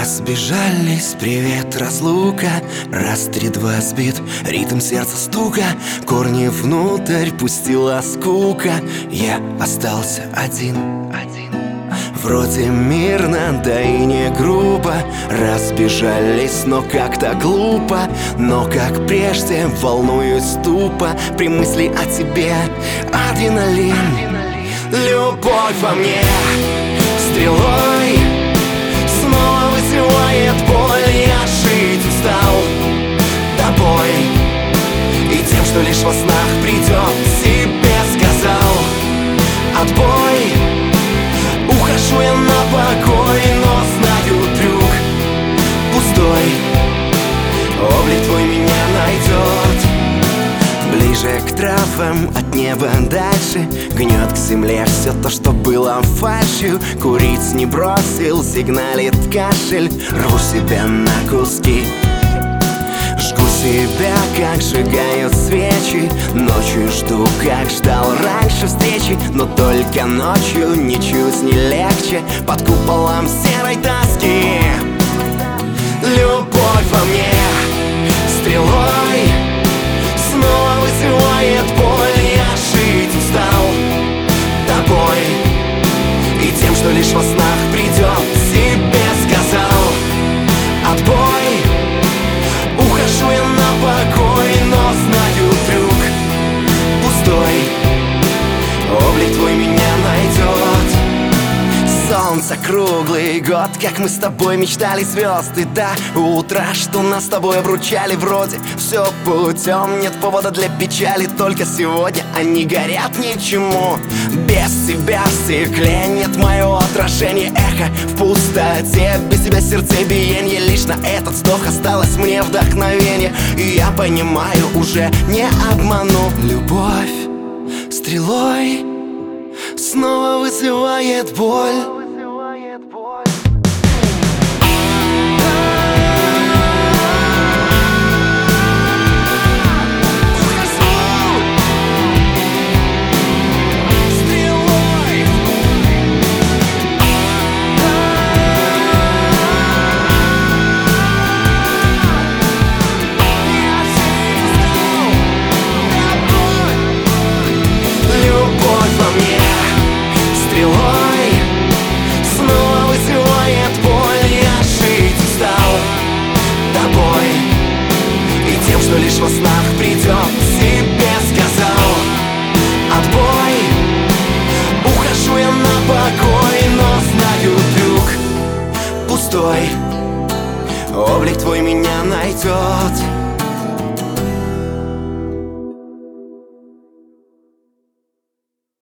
Разбежались, привет, разлука. Раз, три, два, сбит, ритм сердца стука. Корни внутрь пустила скука. Я остался один. Вроде мирно, да и не грубо. Разбежались, но как-то глупо. Но как прежде волнуюсь тупо при мысли о тебе. Адреналин, любовь во мне стрелой снова вызывает боль. Я жить устал тобой и тем, что лишь во снах придет. Себе сказал отбой. Ухожу я на покой, но знаю трюк пустой. Облик твой меня найдет. Ближе к травам, от неба дальше. Гнет к земле все то, что было фальшью. Курить не бросил, сигналит кашель. Рву себя на куски, жгу себя, как сжигают свечи. Ночью жду, как ждал раньше встречи. Но только ночью ничуть не легче под куполом серой тоски. Любовь во мне стрелой снова вызывает боль. Я жить устал тобой и тем, что лишь во снах придет. Себе сказал отбой. Ухожу я на покой, но знаю трюк пустой. Облик твой меня найдет. Солнце круглый год, как мы с тобой мечтали звезды до утра, что нас с тобой обручали. Вроде все путем, нет повода для печали. Только сегодня они горят ничему. Без тебя в стекле нет мое отражение. Эхо в пустоте, без тебя сердцебиение. Лишь на этот вздох осталось мне вдохновение. И я понимаю, уже не обману. Любовь стрелой снова вызывает боль. Лишь во снах придет. Себе сказал отбой. Ухожу я на покой, но знаю трюк пустой. Облик твой меня найдет.